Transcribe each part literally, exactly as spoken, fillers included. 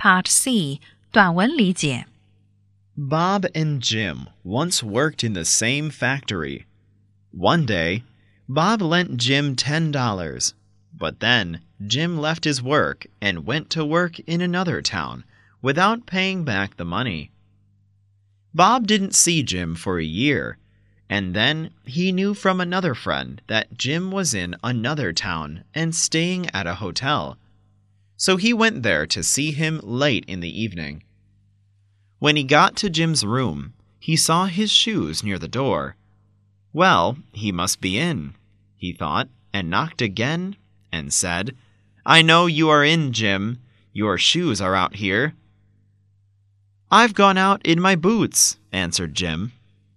Part C 短文理解 Bob and Jim once worked in the same factory. One day, Bob lent Jim ten dollars, but then Jim left his work and went to work in another town without paying back the money. Bob didn't see Jim for a year, and then he knew from another friend that Jim was in another town and staying at a hotel. So he went there to see him late in the evening. When he got to Jim's room, he saw his shoes near the door. Well, he must be in, he thought, and knocked again and said, "I know you are in, Jim. Your shoes are out here." "I've gone out in my boots," answered Jim.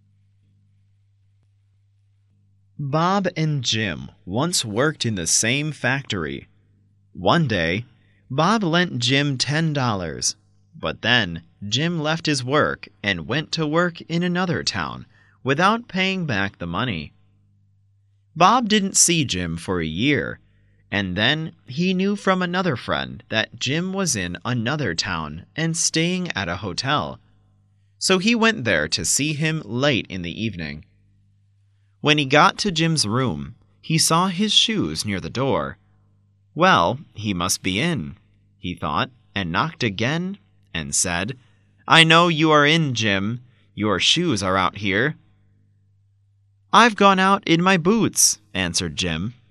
Bob and Jim once worked in the same factory. One day, Bob lent Jim ten dollars, but then Jim left his work and went to work in another town without paying back the money. Bob didn't see Jim for a year, and then he knew from another friend that Jim was in another town and staying at a hotel. So he went there to see him late in the evening. When he got to Jim's room, he saw his shoes near the door. Well, he must be in, he thought, and knocked again and said, "I know you are in, Jim. Your shoes are out here." "I've gone out in my boots," answered Jim.